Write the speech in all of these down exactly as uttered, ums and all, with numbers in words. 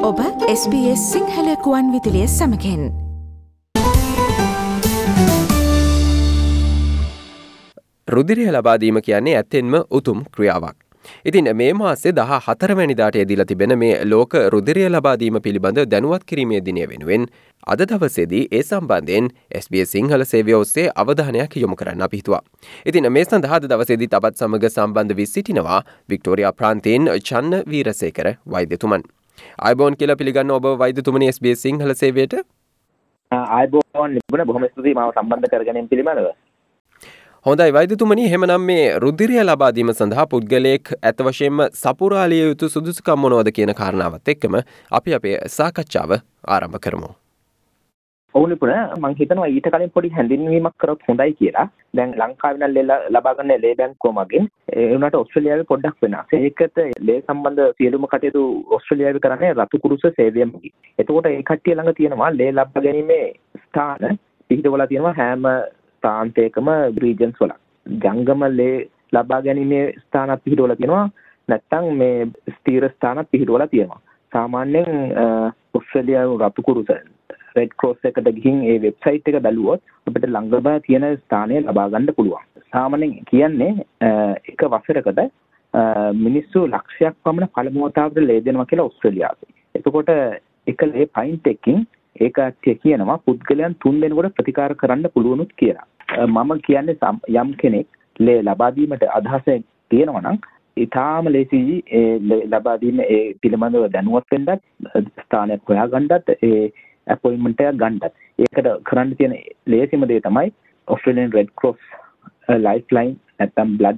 ඔබ S B S Sinhala කුවන් විදුලිය සමගින් රුධිරය ලබා දීම කියන්නේ ඇත්තෙන්ම උතුම් ක්‍රියාවක්. ඉතින් මේ මාසේ දහ හතර වෙනිදාට යෙදিলা තිබෙන මේ ලෝක රුධිරය ලබා දීම පිළිබඳ දැනුවත් කිරීමේ දිනය වෙනුවෙන් අද දවසේදී ඒ සම්බන්ධයෙන් එස් බී එස් සිංහල සේවය ඔස්සේ අවධානයක් යොමු කරන්න අපි හිතුවා. ඉතින් මේ සඳහා අද දවසේදී තවත් සමග සම්බන්ධ වී සිටිනවා වික්ටෝරියා ප්‍රාන්තයෙන් චන්න වීරසේකර වෛද්‍යතුමන්. ආයුබෝවන් කියලා පිළිගන්න ඔබ වෛද්‍යතුමනි එස් බී එස් සිංහල සේවයට. ආයුබෝවන් නිබුණ බොහොම ස්තුතියි මාව සම්බන්ධ කරගැනීම පිළිබඳව. හොඳයි වෛද්‍යතුමනි, එහෙමනම් මේ රුධිරය ලබා දීම සඳහා පුද්ගලයෙක් ඇත්ත වශයෙන්ම සපුරාලිය යුතු සුදුසුකම් මොනවද කියන කාරණාවත් එක්කම අපි අපේ සාකච්ඡාව ආරම්භ කරමු. ඔව් නිපුණ, මම හිතනවා ඊට කලින් පොඩි හැඳින්වීමක් කරොත් හොඳයි කියලා. දැන් ලංකාවේ නම් ලේ ලබා ගන්න ලේ බැංකුව මගින් ඒ වුණාට ඕස්ට්‍රේලියාවේ පොඩ්ඩක් වෙනස්. ඒකට ලේ සම්බන්ධ සියලුම කටයුතු ඕස්ට්‍රේලියාවේ කරන්නේ රතු කුරුස සේවය මගින්. එතකොට ඒ කට්ටිය ළඟ තියෙනවා ලේ ලබා ගැනීමේ ස්ථාන පිහිටවලා තියෙනවා හැම ප්‍රාන්තයකම රීජන්ස් වල. ජංගම ලේ ලබා ගැනීමේ ස්ථානත් පිහිටවලා තියෙනවා. නැත්නම් මේ ස්ථීර ස්ථානත් පිහිටවලා තියෙනවා. සාමාන්‍යයෙන් ඕස්ට්‍රේලියාවේ රතු කුරුස රෙඩ් ක්‍රොස් එකට ගිහින් ඒ වෙබ්සයිට් එක බැලුවොත් අපිට ළඟම තියෙන ස්ථානය ලබා ගන්න පුළුවන්. සාමාන්‍යයෙන් කියන්නේ එක වසරකට මිනිස්සු ලක්ෂයක් පමණ පළමු වතාවට ලේ දෙනවා කියලා ඕස්ට්‍රේලියාවේ. එතකොට එක ලේ පයින්ට් එකකින් ඒක කියනවා පුද්ගලයන් තුන් දෙනෙකුට ප්‍රතිකාර කරන්න පුළුවනුත් කියලා. මම කියන්නේ යම් කෙනෙක් ලේ ලබා දීමට අදහස තියෙනවා නම් ඊටාම ලේසියි ඒ ලබා දීම ඒ පිළිබඳව දැනුවත් වෙන්නත් ස්ථානයක් හොයාගන්නත් ඒ අපොයින්ට්මන්ට් එකක් ගන්නත්. ඒකට කරන්න තියෙන ලේසිම දේ තමයි ඔස්ට්‍රේලියන් රෙඩ් ක්‍රොස් ලයිෆ්ලයින් නැත්නම් බ්ලඩ්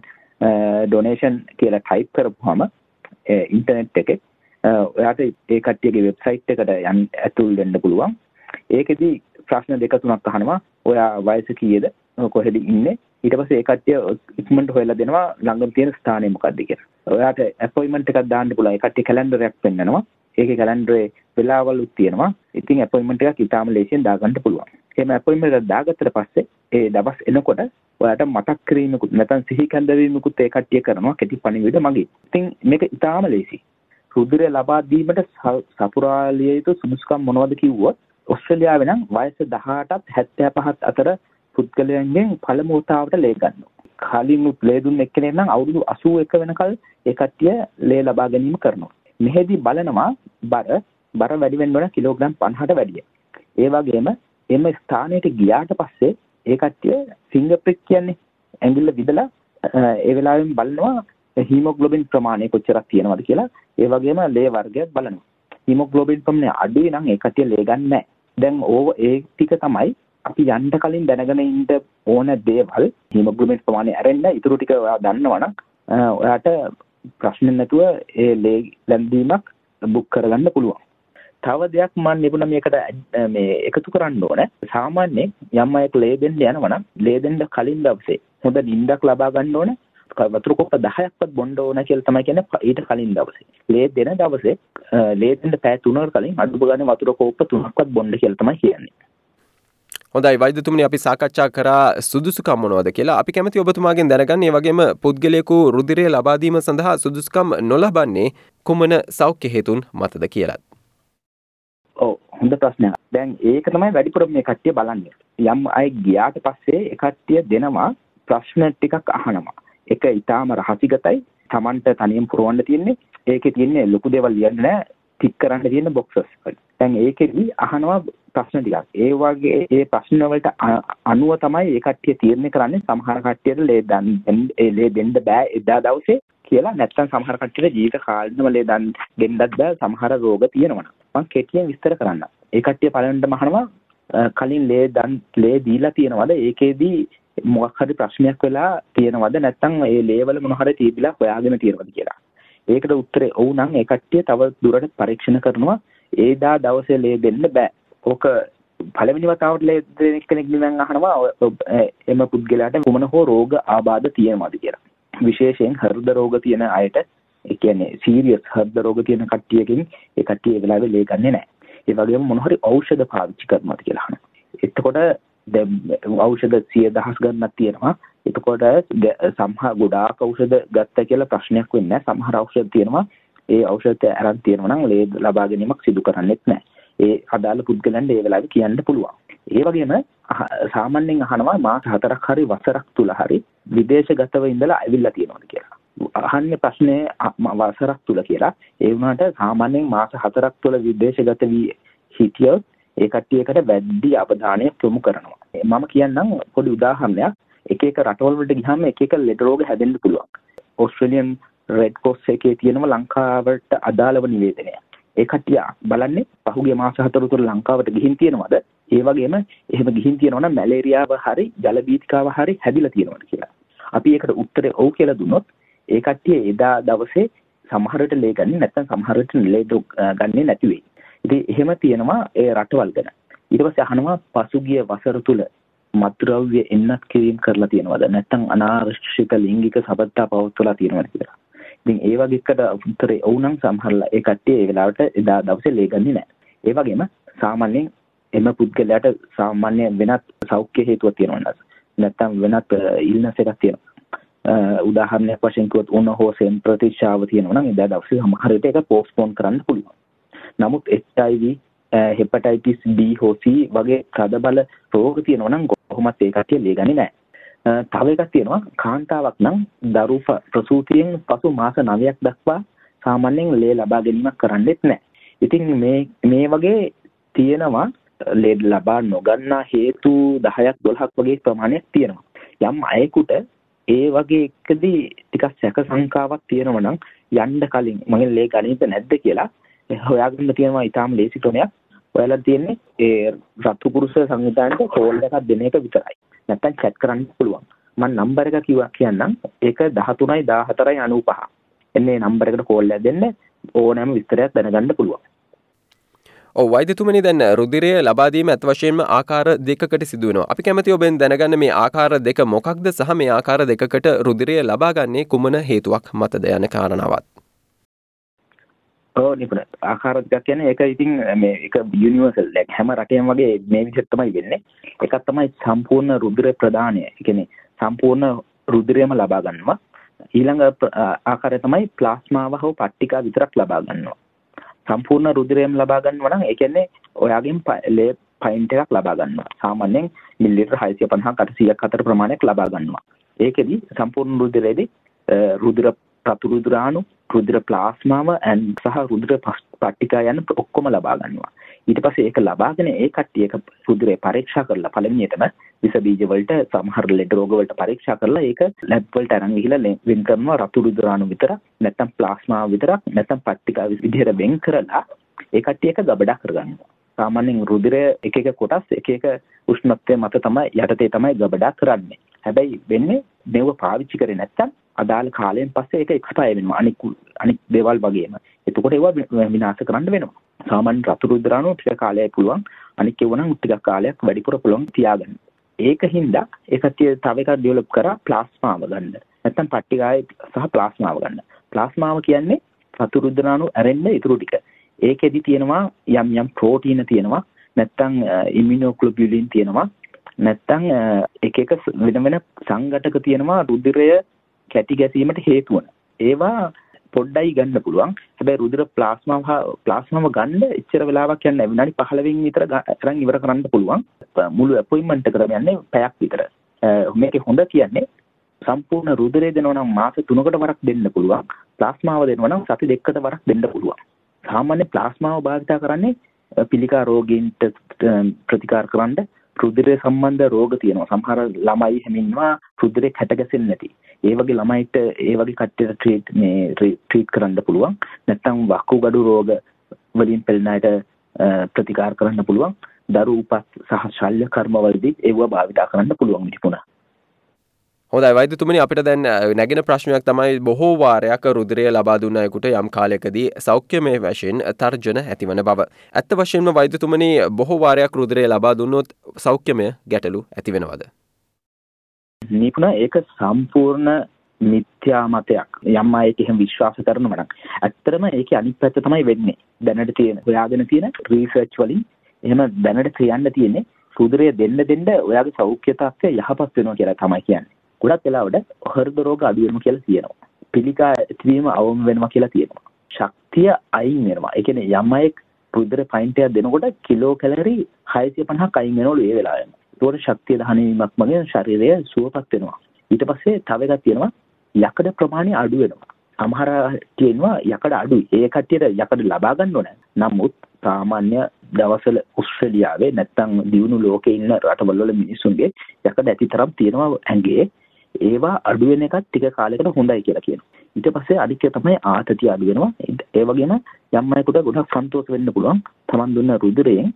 ඩොනේෂන් කියලා ටයිප් කරපුවාම ඉන්ටර්නෙට් එකේ ඔයාට ඒ කට්ටියගේ වෙබ්සයිට් එකට යන්න ඇතුල් වෙන්න පුළුවන්. ඒකෙදි ප්‍රශ්න දෙක තුනක් අහනවා. ඔයා වයස කීයද? කොහෙද ඉන්නේ? ඊට පස්සේ ඒ කට්ටිය ඉක්මනට හොයලා දෙනවා ළඟම තියෙන ස්ථානය මොකක්ද කියලා. ඔයාට අපොයින්ට්මන්ට් එකක් දාන්න පුළුවන්. ඒ කට්ටිය කැලෙන්ඩරයක් පෙන්නනවා. ඒකේ කැලෙන්ඩරේ වෙලාවලුත් තියෙනවා. ඉතින් අපොයින්ට්මන්ට් එකක් ඊටාම ලේසියෙන් දාගන්න පුළුවන්. එහෙම අපොයින්ට්මන්ට් එකක් දාගත්තට පස්සේ ඒ දවස් එනකොට ඔයාට මතක් කිරීමකුත් නැත්නම් සිහි කැඳවීමකුත් ඒ කට්ටිය කරනවා කෙටි පණිවිඩ මගින්. ඉතින් මේක ඊටාම ලේසි. රුධිරය ලබා දීමට සපුරාලිය යුතු සුදුසුකම් මොනවද කිව්වොත් ඕස්ට්‍රේලියාවේ නම් වයස දහඅටත් හැත්තෑ පහත් අතර පුද්ගලයන්ගෙන් පළමු වතාවට ලේ ගන්නවා. කලින් ලේ දුන්න එක්කෙනෙක් නම් අවුරුදු අසූ එක වෙනකල් ඒ කට්ටිය ලේ ලබා ගැනීම කරනවා. මෙහෙදි බලනවා බර බර වැඩි වෙන්න ඕන කිලෝග්‍රෑම් පනහට වැඩිය. ඒ වගේම එම ස්ථානයට ගියාට පස්සේ ඒ කට්ටිය ෆින්ගර් ප්‍රික් කියන්නේ ඇඟිල්ල විදලා ඒ වෙලාවෙන් බලනවා හීමොග්ලොබින් ප්‍රමාණය කොච්චරක් තියෙනවද කියලා. ඒ වගේම ලේ වර්ගයක් බලනවා. හීමොග්ලොබින් ප්‍රමාණය අඩුයි නම් ඒ කට්ටිය ලේ ගන්න නැහැ. දැන් ඕව ඒ ටික තමයි අපි යන්න කලින් දැනගෙන ඉන්න ඕන දේවල්. හීමොග්ලොබින් ප්‍රමාණය ඇරෙන්න ඊටු ටික ඔයා දන්නවනම් ඔයාට ප්‍රශ්න නැතුව ඒ ලේ ලැබීමක් බුක් කරගන්න පුළුවන්. තව දෙයක් මම නිපුණ මේකට මේ එකතු කරන්න ඕන. සාමාන්‍යයෙන් යම් අයෙක් ලේ දෙන්න යනවා නම් ලේ දෙන්න කලින් දවසේ හොඳ නිින්දක් ලබා ගන්න ඕන. වතුර කොප්ප දහයක්වත් බොන්න ඕන කියලා තමයි කියන්නේ ඊට කලින් දවසේ. ලේ දෙන දවසේ ලේ දෙන්න පැය තුනකට කලින් අඩු ගානේ වතුර කොප්ප තුනක්වත් බොන්න කියලා තමයි කියන්නේ. හොඳයි වෛද්‍යතුමනි, අපි සාකච්ඡා කරා සුදුසුකම් මොනවද කියලා. අපි කැමති ඔබතුමාගෙන් දැනගන්න ඒ වගේම පුද්ගලයෙකු රුධිරය ලබා දීම සඳහා සුදුසුකම් නොලබන්නේ කුමන සෞඛ්‍ය හේතුන් මතද කියලා. ඔව්, හොඳ ප්‍රශ්නයක්. දැන් ඒක තමයි වැඩිපුර මේ කට්ටිය බලන්නේ. යම් අය ගියාට පස්සේ ඒ කට්ටිය දෙනවා ප්‍රශ්න ටිකක් අහනවා. එක ඊටාම රහසිගතයි. Tamanට තනියෙන් පුරවන්න තියෙන්නේ. ඒකේ තියෙන්නේ ලොකු දේවල් ලියන්න නෑ. ටික් කරන්න තියෙන බොක්සස්. දැන් ඒකෙදි අහනවා ප්‍රශ්න ටිකක්. ඒ වගේ ඒ ප්‍රශ්න වලට අනුව තමයි ඒ කට්ටිය තීරණය කරන්නේ සමහර කට්ටියට ලේ දන් ඒ ලේ දෙන්න බෑ එදා දවසේ කියලා. නැත්නම් සමහර කට්ටියට ජීවිත කාලෙම ලේ දන් දෙන්නත් බෑ සමහර රෝග තියෙනවා. මම කෙටියෙන් විස්තර කරන්න. ඒ කට්ටිය පළවෙනිටම අහනවා කලින් ලේ දන් ලේ දීලා තියෙනවද? ඒකෙදි මොකක් හරි ප්‍රශ්නයක් වෙලා තියෙනවද? නැත්නම් ඒ ලේවල මොන හරි තීබිලා හොයාගෙන තියෙනවද කියලා. ඒකට උත්තරේ ඔව් නම් ඒ කට්ටිය තව දුරට පරීක්ෂණ කරනවා. ඒදා දවසේ ලේ දෙන්න බෑ. ඕක පළවෙනි වතාවට ලේ දෙන කෙනෙක් නම් අහනවා එම පුද්ගලයාට කුමන හෝ රෝග ආබාධ තියෙනවද කියලා. විශේෂයෙන් හෘද රෝග තියෙන අයට, ඒ කියන්නේ සීරියස් හෘද රෝග තියෙන කට්ටියකින් ඒ කට්ටිය ඒ වෙලාවේ ලේ ගන්නෙ නැහැ. ඒ වගේම මොන හරි ඖෂධ පාවිච්චි කරනවද කියලා අහනවා. එතකොට දැන් ඖෂධ සිය දහස් ගණනක් තියෙනවා. එතකොට සමහර ගොඩාක් ඖෂධ ගත්ත කියලා ප්‍රශ්නයක් වෙන්නේ නැහැ. සමහර ඖෂධ තියෙනවා ඒ ඖෂධය අරන් තියෙනවා නම් ලේ ලබා ගැනීමක් සිදු කරන්නෙත් නැහැ. ඒ අදාළ පුද්ගලයන්ට ඒ වෙලාවේ කියන්න පුළුවන්. ඒ වගේම සාමාන්‍යයෙන් අහනවා මාස හතරක් හරි වසරක් තුල හරි විදේශගතව ඉඳලා ඇවිල්ලා තියෙනවද කියලා. අහන්නේ ප්‍රශ්නේ වසරක් තුල කියලා. ඒ වුණාට සාමාන්‍යයෙන් මාස හතරක් තුල විදේශගත වී හිටියොත් ඒ කට්ටියකට වැඩි අවධානයක් යොමු කරනවා. මම කියන්නම් පොඩි උදාහරණයක්. එක එක රටවල් වලට ගියාම එක එක ලෙඩ රෝග හැදෙන්න පුළුවන්. ඕස්ට්‍රේලියන් රෙඩ් ක්‍රොස් එකේ තියෙනවා ලංකාවට අදාළව නිවේදනය. ඒ කට්ටිය බලන්නේ පහුගිය මාස හතර තුළ ලංකාවට ගිහින් තියෙනවද? ඒ වගේම එහෙම ගිහින් තියෙනවා නම් මැලේරියාව හරි ජල බීතිකාව හරි හැදිලා තියෙනවද කියලා. අපි ඒකට උත්තරේ ඔව් කියලා දුන්නොත් ඒ කට්ටිය එදා දවසේ සමහරට ලේ ගන්නේ නැත්නම් සමහරට ලේ ගන්නේ නැති වෙයි. ඉතින් එහෙම තියෙනවා ඒ රටවල් ගැන. ඊට පස්සේ අහනවා පසුගිය වසර තුල මත්ද්‍රව්‍ය එන්නත් කිරීම කරලා තියෙනවද? නැත්නම් අනාරක්ෂිත ලිංගික සබඳතා පවත්වලා තියෙනවද කියලා. ඉතින් ඒ වගේ එකට උත්තරේ ඔව් නම් සමහරලා ඒ කට්ටිය ඒ වෙලාවට එදා දවසේ ලේ ගන්නේ නැහැ. ඒ වගේම සාමාන්‍යයෙන් එම පුද්ගලයාට සාමාන්‍ය වෙනත් සෞඛ්‍ය හේතුවක් තියෙනවා නැත්නම් වෙනත් ඉල්නස් එකක් තියෙනවා. උදාහරණයක් වශයෙන් කිව්වොත් ඕන හෝසෙන් ප්‍රතිශාව තියෙනවා නම් එදා දවසේ සමහරට ඒක පෝස්ට්පෝන් කරන්න පුළුවන්. නමුත් H I V, hepatitis B හෝ C වගේ තදබල රෝග තියෙනවා නම් කොහොමත් ඒ කට්ටිය ලේ ගන්නේ නැහැ. තව එකක් තියෙනවා කාන්තාවක් නම් දරු ප්‍රසූතියෙන් පසු මාස නවයක් දක්වා සාමාන්‍යයෙන් ලේ ලබා ගැනීමක් කරන්නෙත් නැහැ. ඉතින් මේ මේ වගේ තියෙනවා ලේ ලබා නොගන්නා හේතු දහයක් දොළහක් වගේ ප්‍රමාණයක් තියෙනවා. යම් අයෙකුට ඒ වගේ එකදී ටිකක් සැක සංකාවක් තියෙනවා නම් යන්න කලින් මගේ ලේ ගණිත නැද්ද කියලා හොයාගන්න තියෙනවා. ඊටාම ලේසි ක්‍රමයක්. ඔයාලා තියෙන්නේ ඒ රතු පුරුෂ සංවිධානයට කෝල් එකක් දෙන එක විතරයි. නැත්තම් chat කරන්න පුළුවන්. මම නම්බර එක කිව්වා කියන්නම්. ඒක දහතුනයි දාහතරයි අනූපහ. එන්නේ නම්බර එකට කෝල් එකක් දෙන්න ඕනෑම විස්තරයක් දැනගන්න පුළුවන්. ඔව් වෛද්‍යතුමනි දැන් රුධිරය ලබා දීම අත් වශයෙන්ම ආකාර දෙකකට සිදු වෙනවා. අපි කැමති ඔබෙන් දැනගන්න මේ ආකාර දෙක මොකක්ද සහ මේ ආකාර දෙකකට රුධිරය ලබා ගන්නේ කුමන හේතුවක් මතද යන කාරණාවත්. ඔව් නිකුත් ආකාර දෙක කියන්නේ ඒක ඉතින් මේ ඒක යුනිවර්සල් like හැම රටේම වගේ මේ විදිහට තමයි වෙන්නේ. එකක් තමයි සම්පූර්ණ රුධිර ප්‍රදානය. ඒ කියන්නේ සම්පූර්ණ රුධිරයම ලබා ගන්නවා. ඊළඟ ආකාරය තමයි ප්ලාස්මාව හෝ පට්ටිකා විතරක් ලබා ගන්නවා. සම්පූර්ණ රුධිරයම ලබා ගන්නවා නම් ඒ කියන්නේ ඔයාගෙන් ලේ පයින්ට් එකක් ලබා ගන්නවා. සාමාන්‍යයෙන් මිලිලිටර් හයසිය පනහක් අටසියයක් අතර ප්‍රමාණයක් ලබා ගන්නවා. ඒකෙදි සම්පූර්ණ රුධිරයේදී රුධිර රතු රුධිරාණු, රුධිර ප්ලාස්මාව and සහ රුධිර පට්ටිකා යන ඔක්කොම ලබා ගන්නවා. ඊට පස්සේ ඒක ලබාගෙන ඒ කට්ටිය ඒක රුධිරේ පරීක්ෂා කරලා පළවෙනියටම විස බීජ වලට සමහර ලෙඩ රෝග වලට පරීක්ෂා කරලා ඒක ලැබ් වලට අරන් ගිහිල්ලා වෙන් කරනවා රතු රුධිරාණු විතරක් නැත්නම් ප්ලාස්මාව විතරක් නැත්නම් පට්ටිකා විදිහට වෙන් කරලා ඒ කට්ටිය එක ගබඩා කරගන්නවා. සාමාන්‍යයෙන් රුධිරය එක එක කොටස් එක එක උෂ්ණත්වය මත තමයි යටතේ තමයි ගබඩා කරන්නේ. හැබැයි වෙන්නේ මේව පාවිච්චි කරේ නැත්නම් අදාළ කාලයෙන් පස්සේ ඒක එක්ස්පයර් වෙනවා. අනික් අනික් දේවල් වගේම. එතකොට ඒවා විනාශ කරන්න වෙනවා. සාමාන්‍ය රතු රුධිරාණු ටික කාලයක් පුළුවන්. අනික් ඒවා නම් ටිකක් කාලයක් වැඩිපුර පුළුවන් තියාගන්න. ඒකින්ද ඒ කට්ටිය තව එකක් ඩෙවලොප් කරා ප්ලාස්මාව ගන්න. නැත්නම් පට්ටිකාය සහ ප්ලාස්මාව ගන්න. ප්ලාස්මාව කියන්නේ රතු රුධිරාණු ඇරෙන්න ඉතුරු ටික. ඒකෙදි තියෙනවා යම් යම් ප්‍රෝටීන තියෙනවා. නැත්නම් ඉමියුනෝග්ලොබියුලින් තියෙනවා. නැත්නම් එක එක වෙන වෙන සංඝටක තියෙනවා රුධිරය කැටි ගැසීමට හේතු වන. ඒවා පොඩ්ඩයි ගන්න පුළුවන්. හැබැයි රුධිර ප්ලාස්මාව ප්ලාස්මාව ගන්න එච්චර වෙලාවක් යන්නේ නැහැ. විනාඩි පහළොවෙන් විතර අරන් ඉවර කරන්න පුළුවන්. මුළු අපොයින්ට්මන්ට් එකට යන්නේ පැයක් විතර. මේකේ හොඳ කියන්නේ සම්පූර්ණ රුධිරය දෙනවා නම් මාස තුනකට වරක් දෙන්න පුළුවන්. ප්ලාස්මාව දෙනවා නම් සති දෙකකට වරක් දෙන්න පුළුවන්. සාමාන්‍ය ප්ලාස්මාව භාවිත කරන්නේ පිළිකා රෝගීන්ට ප්‍රතිකාර කරන්න රුධිරය සම්බන්ධ රෝග තියෙනවා. සමහර ළමයි හැමින්නවා රුධිරේ කැට ගැසෙන්නේ නැති. ඒ වගේ ළමයිට ඒ වගේ කට්ටියට ට්‍රීට් මේ ට්‍රීට් කරන්න පුළුවන්. නැත්නම් වකුගඩු රෝග වලින් පෙළෙන අයට ප්‍රතිකාර කරන්න පුළුවන්. දරු උපත් සහ ශල්‍ය කර්ම වලදී ඒව භාවිත කරන්න පුළුවන් විදිහට. හොඳයි වෛද්‍යතුමනි අපිට දැන් නැගෙන ප්‍රශ්නයක් තමයි බොහෝ වාරයක් රුධිරය ලබා දුන්න අයෙකුට යම් කාලයකදී සෞඛ්‍යමය වශයෙන් තර්ජන ඇතිවන බව. ඇත්ත වශයෙන්ම වෛද්‍යතුමනි බොහෝ වාරයක් රුධිරය ලබා දුන්නොත් සෞඛ්‍යමය ගැටලු ඇති වෙනවද? නිපුණ ඒක සම්පූර්ණ මිත්‍යා මතයක්. යම් අයෙක් එහෙම විශ්වාස කරනවා නම් ඇත්තටම ඒකේ අනිත් පැත්ත තමයි වෙන්නේ. දැනට තියෙන හොයාගෙන තියෙන රිසර්ච් වලින් එහෙම දැනට කියන්න තියෙන්නේ රුධිරය දෙන්න දෙන්න ඔයාගේ සෞඛ්‍ය තත්ත්වය යහපත් වෙනවා කියලා තමයි කියන්නේ. ගොඩක් වෙලාවට හෘද රෝග අඩු වෙනවා කියලා කියනවා. පිළිකා ඇතිවීම අවම වෙනවා කියලා කියනවා. ශක්තිය අයින් වෙනවා. ඒ කියන්නේ යම් අයෙක් රුධිර පයින්ට් එකක් දෙනකොට කිලෝ කැලරි හයසිය පනහක් අයින් වෙනවලු ඒ වෙලාවෙම. ඒකට ශක්තිය දහන වීමක් මගින් ශරීරය සුවපත් වෙනවා. ඊට පස්සේ තව එකක් තියෙනවා යකඩ ප්‍රමාණය අඩු වෙනවා. සමහර තියෙනවා යකඩ අඩුයි. ඒ කට්ටියට යකඩ ලබා ගන්න ඕන. නමුත් සාමාන්‍ය දවසල ඕස්ට්‍රේලියාවේ නැත්තම් දියුණු ලෝකේ ඉන්න රටවල් වල මිනිස්සුන්ගේ යකඩ ඇතිතරම් තියෙනවා ඇඟේ. ඒවා අඩු වෙන එකත් ටික කාලයකට හොඳයි කියලා කියනවා. ඊට පස්සේ අනික තමයි ආතතිය අඩු වෙනවා. ඒ වගේම යම් අයෙකුට ගොඩක් සන්තෝෂ වෙන්න පුළුවන්. Taman දුන්න රුධිරයෙන්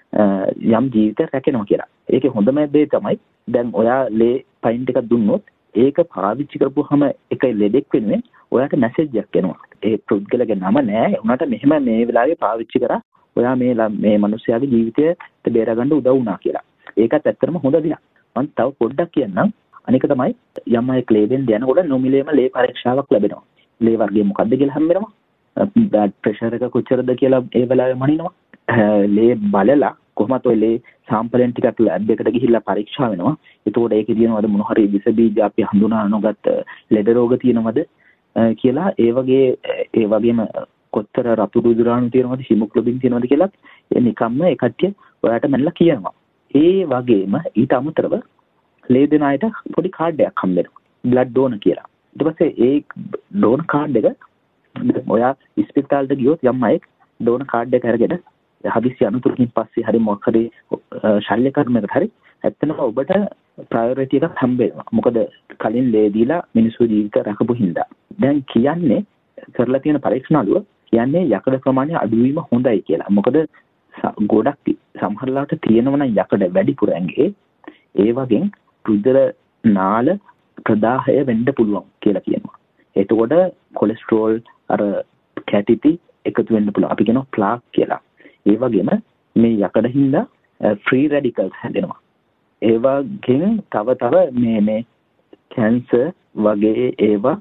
යම් ජීවිතයක් රැකෙනවා කියලා. ඒකේ හොඳම දේ තමයි දැන් ඔයා ලේ පයින්ට් එකක් දුන්නොත් ඒක පාවිච්චි කරපුවාම එක ලෙඩෙක් වෙනුවෙන් ඔයාට මැසේජ් එකක් එනවා. ඒ පුද්ගලගේ නම නෑ. උනාට මෙහෙම මේ වෙලාවේ පාවිච්චි කරා ඔයා මේ මේ මිනිස්යාගේ ජීවිතයට බේරගන්න උදව් වුණා කියලා. ඒකත් ඇත්තටම හොඳ දෙයක්. මම තව පොඩ්ඩක් කියන්නම්. අනික තමයි යම් අයෙක් ලේබෙන් යනකොට නොමිලේම ලේ පරීක්ෂාවක් ලැබෙනවා. ලේ වර්ගය මොකද්ද කියලා හම්බෙනවා. බ්ලඩ් ප්‍රෙෂර් එක කොච්චරද කියලා ඒ වෙලාවේ මනිනවා. ලේ බලලා කොහොමද ඔය ලේ සාම්පලෙන් ටිකක් ලැබ් එකට ගිහිල්ලා පරීක්ෂා වෙනවා. එතකොට ඒකේ තියෙනවද මොන හරි විස බීජ අපි හඳුනා නොගත් ලෙඩ රෝග තියෙනවද කියලා ඒ වගේ ඒ වගේම කොතර රතු රුධිරාණු තියෙනවද හිමොග්ලොබින් තියෙනවද කියලා ඒ නිකම්ම ඒ කට්ටිය ඔයාලට මැනලා කියනවා. ඒ වගේම ඊට අමතරව ලේ දෙන අයට පොඩි කාඩ් එකක් හම්බෙනවා. බ්ලඩ් ඩෝනර් කියලා. ඊට පස්සේ ඒ ඩෝනර් කාඩ් එක ඔයා ඉස්පිරිතාලෙට ගියොත් යම් අයෙක් ඩෝනර් කාඩ් එක අරගෙන හදිසි අනුතුරකින් පස්සේ හරි මොකක් හරි ශල්‍ය කර්මයකට හරි ඇත්තටම ඔබට ප්‍රයොරිටි එකක් හම්බෙනවා. මොකද කලින් ලේ දීලා මිනිස්සු ජීවිත රැකපු හින්දා. දැන් කියන්නේ කරලා තියෙන පරීක්ෂණ අනුව කියන්නේ යකඩ ප්‍රමාණය අඩු වීම හොඳයි කියලා. මොකද ගොඩක් සමහරලාට තියෙනවා නම් යකඩ වැඩිපුර ඇඟේ ඒ වගේ රුධිර නාල ප්‍රදාහය වෙන්න පුළුවන් කියලා කියනවා. එතකොට කොලෙස්ටරෝල් අර කැටිති එකතු වෙන්න පුළුවන්. අපි කියනවා ප්ලාක් කියලා. ඒ වගේම මේ යකඩ හින්දා ෆ්‍රී රැඩිකල්ස් හැදෙනවා. ඒ වගේම තව තව මේ මේ කැන්සර් වගේ ඒවා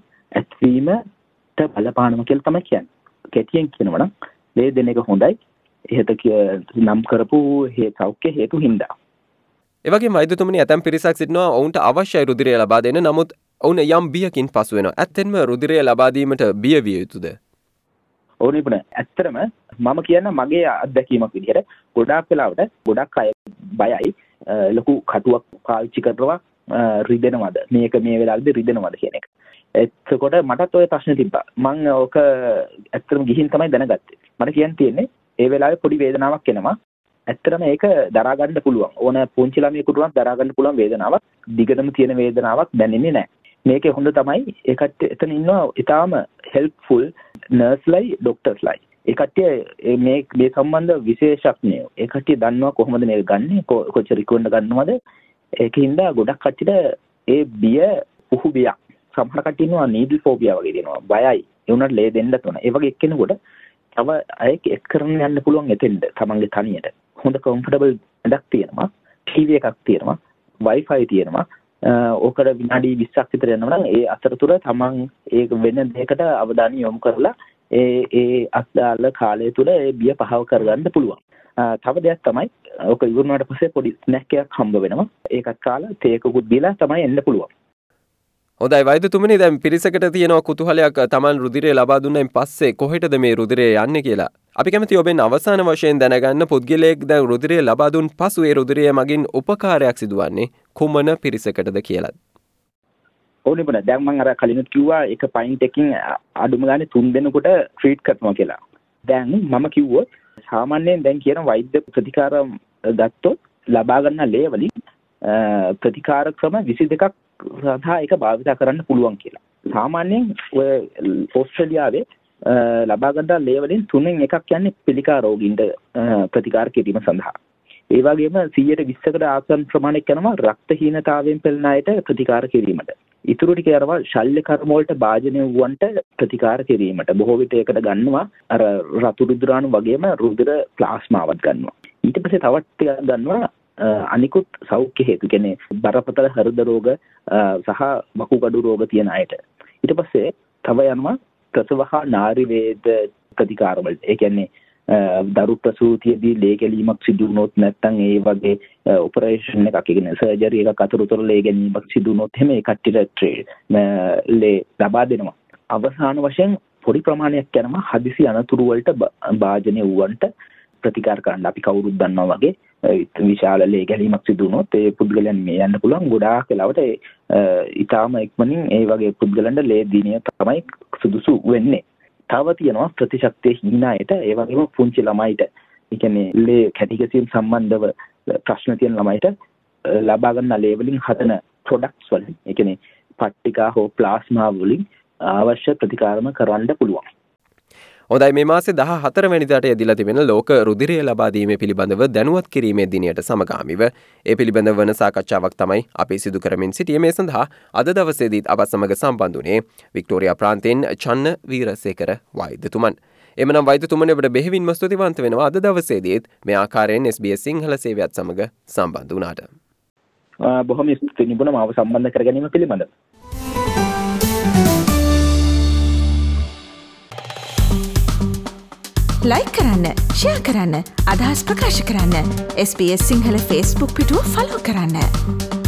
ඇතිවීමට බලපානවා කියලා තමයි කියන්නේ. කෙටියෙන් කියනවා නම් මේ දෙන එක හොඳයි. එහෙත නම් කරපු හේ සෞඛ්‍ය හේතු හින්දා. ඒ වගේම වෛද්‍යතුමනි ඇතැම් පිරිසක් සිටිනවා ඔවුන්ට අවශ්‍යයි රුධිරය ලබා දෙන්න. නමුත් ඔවුන් යම් බියකින් පසු වෙනවා. ඇත්තෙන්ම රුධිරය ලබා දීමට බිය විය යුතුද? ඕනේ පුනේ. ඇත්තටම මම කියන මගේ අත්දැකීමක් විදිහට ගොඩාක් වෙලාවට ගොඩක් අය බයයි ලොකු කටුවක් පාවිච්චි කරනවා රිදෙනවද මේක මේ වෙලාවේදී රිදෙනවද කියන එක. එතකොට මටත් ওই ප්‍රශ්නේ තිබ්බා. මම ඕක ඇත්තටම ගිහින් තමයි දැනගත්තේ. මට කියන්න තියෙන්නේ ඒ වෙලාවේ පොඩි වේදනාවක් එනවා. ඇත්තටම ඒක දරා ගන්න පුළුවන්. ඕන පුංචි ළමයෙකුට උනත් දරා ගන්න පුළුවන් වේදනාවක්. දිගටම තියෙන වේදනාවක් දැනෙන්නේ නැහැ. මේකේ හොඳ තමයි ඒ කට්ටිය එතන ඉන්නවා ඊටාම හෙල්ප්ෆුල් නර්ස්ලයි ડોක්ටර්ස්ලයි. ඒ කට්ටිය මේ මේ සම්බන්ධ විශේෂඥයෝ. ඒ කට්ටිය දන්නවා කොහොමද මේක ගන්නෙ කොච්චර රිකවන්ඩ් ගන්නවද. ඒකින්ද ගොඩක් කට්ටියට ඒ බිය පුහු බියක්. සමහර කට්ටිය ඉන්නවා නීඩල් ෆෝබියා වගේ දෙනවා. බයයි. ඒ උනට ලේ දෙන්න තෝන. ඒ වගේ එක්කෙනෙකුට තව අයෙක් එක් කරන්න යන්න පුළුවන් එතෙන්ද තමන්ගේ තනියට. හොඳ කම්ෆර්ටබල් වැඩක් තියෙනවා. ටීවී එකක් තියෙනවා. වයිෆයි තියෙනවා. ඕකට විනාඩි විස්සක් විතර යනවා නම් ඒ අතරතුර තමන් ඒක වෙන දෙයකට අවධානය යොමු කරලා ඒ ඒ අත්දාල කාලය තුල ඒ බිය පහව කරගන්න පුළුවන්. තව දෙයක් තමයි ඕක ඉවරනාට පස්සේ පොඩි ස්නැක් එකක් හම්බ වෙනවා. ඒකත් කාලා තේකකුත් බීලා තමයි එන්න පුළුවන්. හොඳයි වෛද්‍යතුමනි දැන් පිරිසකට තියෙනවා කුතුහලයක් තමන් රුධිරය ලබා දුන්නායින් පස්සේ කොහෙටද මේ රුධිරය යන්නේ කියලා. අපි කැමති ඔබෙන් අවසාන වශයෙන් දැනගන්න පුද්ගලයෙක් දැන් රුධිරය ලබා දුන් පසු ඒ රුධිරය මගින් උපකාරයක් සිදුවන්නේ කුමන පිරිසකටද කියලා. ඕනේ බන දැන් මම අර කලිනුත් කිව්වා එක පයින්ට් එකකින් අඩුම ගානේ තුන් දෙනෙකුට ට්‍රීට් කරනවා කියලා. දැන් මම කිව්වොත් සාමාන්‍යයෙන් දැන් කියන වෛද්‍ය ප්‍රතිකාර ගත්තොත් ලබා ගන්න ලේ වලින් ප්‍රතිකාර ක්‍රම විසි දෙකක් සඳහා ඒක භාවිත කරන්න පුළුවන් කියලා. සාමාන්‍යයෙන් ඔය ඕස්ට්‍රේලියාවේ ලබා ගන්න ලේ වලින් තුනෙන් එකක් කියන්නේ පිළිකා රෝගීන්ට ප්‍රතිකාර කිරීම සඳහා. ඒ වගේම සීයට විස්සකට ආසන්න ප්‍රමාණයක් යනවා රක්තහීනතාවයෙන් පෙළෙන අයට ප්‍රතිකාර කිරීමට. ඉතුරු ටික යනවා ශල්‍ය කර්ම වලට භාජනය වුවන්ට ප්‍රතිකාර කිරීමට. බොහෝ විට ඒකට ගන්නවා අර රතු රුධිරාණු වගේම රුධිර ප්ලාස්මාවත් ගන්නවා. ඊට පස්සේ තවත් ටිකක් ගන්නවා අනිකුත් සෞඛ්‍ය හේතු කියන්නේ බරපතල හෘද රෝග සහ වකුගඩු රෝග තියෙන අයට. ඊට පස්සේ තව යනවා ප්‍රසව හා නාරි වේද ප්‍රතිකාර වලට. ඒ කියන්නේ දරු ප්‍රසූතියේදී ලේ ගැලීමක් සිදු වුණොත් නැත්නම් ඒ වගේ ඔපරේෂන් එකක් කියන්නේ සර්ජරි එකක් අතරතුර ලේ ගැනීමක් සිදු වුණොත් එහෙම ඒ කට්ටියට ලේ ලබා දෙනවා. අවසාන වශයෙන් පොඩි ප්‍රමාණයක් යනවා හදිසි අනතුරු වලට භාජනය වුවන්ට ප්‍රතිකාර කරන්න. අපි කවුරුත් දන්නවා වගේ විශාල ලේ ගැලීමක් සිදු වුණොත් ඒ පුද්ගලයන් මේ යන්න පුළුවන්. ගොඩාක් වෙලාවට ඊටාම ඉක්මනින් ඒ වගේ පුද්ගලයන්ට ලේ දිනිය තමයි සුදුසු වෙන්නේ. තව තියෙනවා ප්‍රතිශක්තිය හිණ අයට, ඒ වගේම පුංචි ළමයිට, ඒ කියන්නේ ලේ කැටිකසින් සම්බන්ධව ප්‍රශ්න තියෙන ළමයිට ලබා ගන්න ලේ වලින් හදන ප්‍රොඩක්ට්ස් වලින්, ඒ කියන්නේ පට්ටිකා හෝ ප්ලාස්මා වලින් අවශ්‍ය ප්‍රතිකාරම කරන්න පුළුවන්. හොඳයි, මේ මාසේ දහ හතර වෙනිදාට යෙදිලා තිබෙන ලෝක රුධිරය ලබා දීමේ පිළිබඳව දැනුවත් කිරීමේ දිනයට සමගාමීව ඒ පිළිබඳව වන සාකච්ඡාවක් තමයි අපි සිදු කරමින් සිටියේ. මේ සඳහා අද දවසේදීත් අප සමග සම්බන්ධ වුණේ වික්ටෝරියා ප්‍රාන්තයෙන් චන්න වීරසේකර වෛද්‍යතුමන්. එමනම් වෛද්‍යතුමන් ඔබට බෙහෙවින්ම ස්තුතිවන්ත වෙනවා අද දවසේදීත් මේ ආකාරයෙන් එස් බී එස් සිංහල සේවයත් සමග සම්බන්ධ වුණාට. බොහොම ස්තුතියි නිබුණ මාව සම්බන්ධ කර ගැනීම පිළිබඳව. ලයික් කරන්න, ෂෙයා කරන්න, අදහස් ප්‍රකාශ කරන්න. S B S Sinhala Facebook පිටුව ෆලෝ කරන්න.